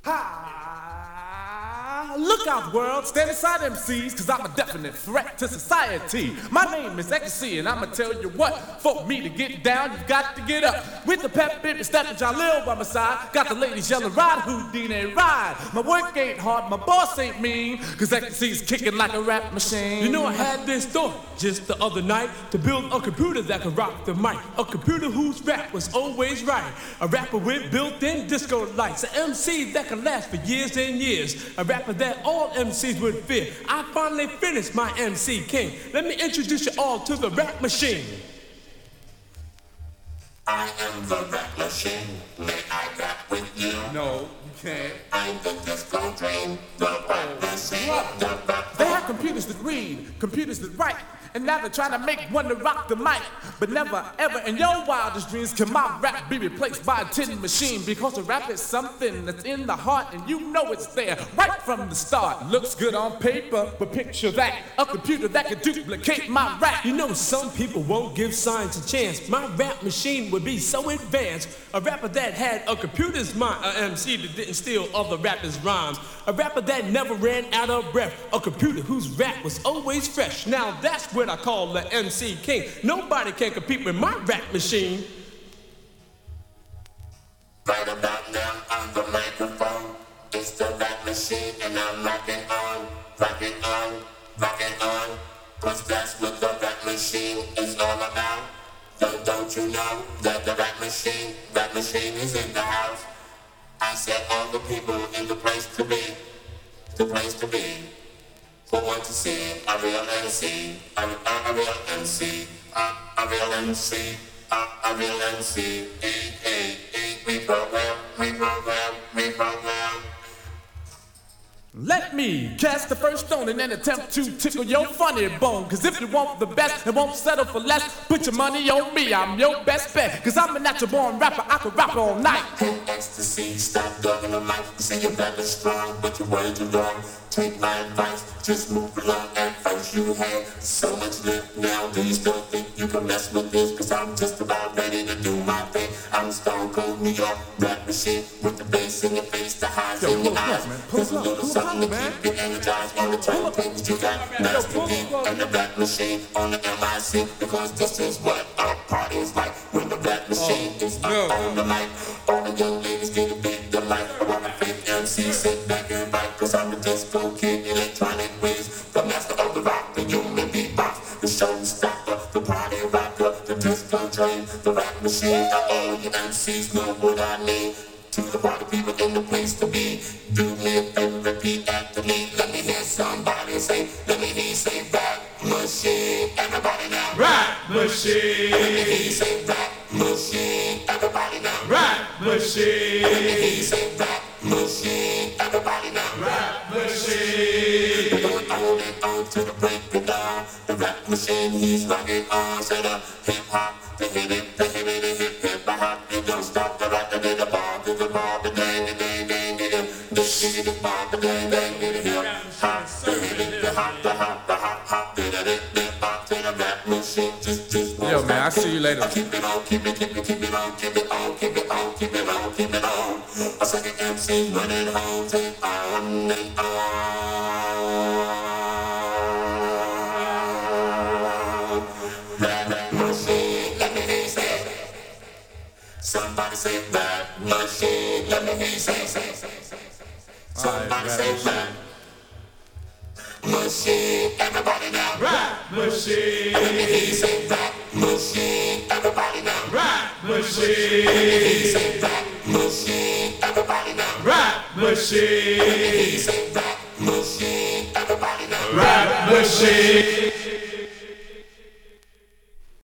Ha! Look out, world, stand aside MCs, cause I'm a definite threat to society. My name is Ecstasy, and I'ma tell you what, for me to get down, you've got to get up. With the pep, baby, stepping Jalil by my side, got the ladies yelling, ride, Houdini, ride. My work ain't hard, my boss ain't mean, cause Ecstasy's kicking like a rap machine. You know, I had this thought just the other night to build a computer that could rock the mic. A computer whose rap was always right. A rapper with built-in disco lights. An MC that can last for years and years. A rapper that all MCs would fear. I finally finished my MC King. Let me introduce you all to the rap machine. I am the rap machine. May I rap with you? No, you can't. I'm the disco dream. The rap machine. The rap. They have computers that read, computers that write, and now they're trying to make one to rock the mic. But never, ever in your wildest dreams can my rap be replaced by a tin machine, because a rap is something that's in the heart, and you know it's there right from the start. Looks good on paper, but picture that, a computer that can duplicate my rap. You know, some people won't give science a chance. My rap machine would be so advanced. A rapper that had a computer's mind. An MC that didn't steal other rappers' rhymes. A rapper that never ran out of breath. A computer whose rap was always fresh. Now that's what I call the MC King. Nobody can compete with my rap machine. Right about now on the microphone, it's the rap machine, and I'm rocking on, rocking on, rocking on. Cause that's what the rap machine is all about. Don't you know that the rap machine is in the house? I said all the people in the place to be, the place to be. Who want to see a real MC, a real MC, a real MC, a real MC. We program. Let me cast the first stone and then attempt to tickle your funny bone. Cause if you want the best and won't settle for less, put your money on me, I'm your best bet. Cause I'm a natural born rapper, I can rap all night. Hey, Ecstasy, stop dogging the mic. Say you're better strong, but your words are wrong. Take my advice, just move along. At first you had so much lip. Now do you still think you can mess with this? Cause I'm just about ready to do my thing. I'm Stone Cold New York rap machine, with the bass in your face, the highs in your eyes. There's a little something to keep you energized. On the turntables you got Master D and the rap machine on the MIC. Because this is what our party's like when the rap machine is up on the mic. All the young ladies get a big delight. I want a fake MC, sit back and bite. Cause I'm the disco kid, electronic whiz, the master of the rock, the human beatbox, the showstopper, the party rocker, the disco train, the rap machine. All you MCs know what I mean. To the party people in the place to be. Do me a favor, repeat after me. Let me hear somebody say, let me hear you say rap machine. Everybody now. Rap machine. Let me hear you say rap machine. Everybody now. Rap machine. Let me hear you say rap machine. Everybody now. Rap machine. We're going on and on to the break of dawn. The rap machine, he's rocking on. Set up hip hop, the hip it, the hip it, the hip hip hop. You don't stop the rock, the bar, the bar, the dang, the dang, dang, dang, the shitty, the bar, the dang, dang, the hip hop, the hip it, the hop, the hop, the hop, hop, the hop, to the rap machine. Just Yo, man, I'll see you later. Keep it on, keep it, keep it, keep it on, keep it on, keep it on, keep it on, keep it on. A second MC running home, take on and on. Rap machine, let me hear you say. Somebody say rap machine, let me hear you say. Somebody say rap machine, everybody now. Rap machine. Let me hear you say rap machine, everybody now. Rap Let me hear you machine. say rap machine, everybody now. Rap Let me hear you machine. say rap machine, everybody now. Rap machine.